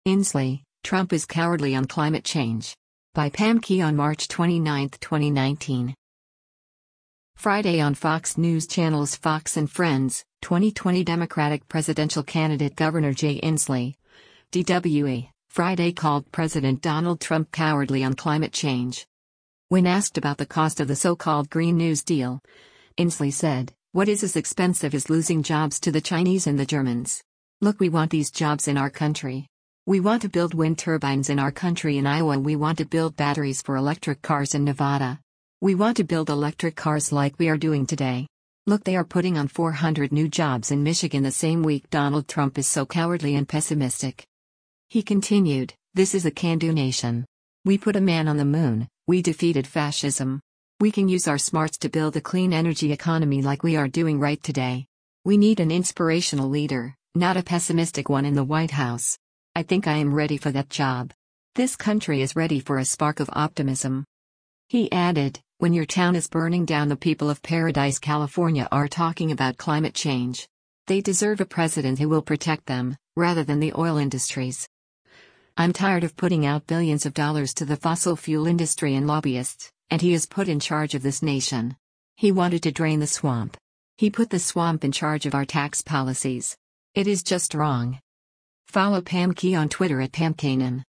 Inslee, Trump is cowardly on climate change. By Pam Key on March 29, 2019. Friday on Fox News Channel's Fox and Friends, 2020 Democratic presidential candidate Governor Jay Inslee, DWE, Friday called President Donald Trump cowardly on climate change. When asked about the cost of the so-called Green New Deal, Inslee said, "What is as expensive as losing jobs to the Chinese and the Germans? Look, we want these jobs in our country. We want to build wind turbines in our country in Iowa. We want to build batteries for electric cars in Nevada. We want to build electric cars like we are doing today. Look, they are putting on 400 new jobs in Michigan the same week. Donald Trump is so cowardly and pessimistic." He continued, "This is a can-do nation. We put a man on the moon, we defeated fascism. We can use our smarts to build a clean energy economy like we are doing right today. We need an inspirational leader, not a pessimistic one in the White House. I think I am ready for that job. This country is ready for a spark of optimism." He added, "When your town is burning down, the people of Paradise, California are talking about climate change. They deserve a president who will protect them, rather than the oil industries. I'm tired of putting out billions of dollars to the fossil fuel industry and lobbyists, and he is put in charge of this nation. He wanted to drain the swamp. He put the swamp in charge of our tax policies. It is just wrong." Follow Pam Key on Twitter at PamKanan.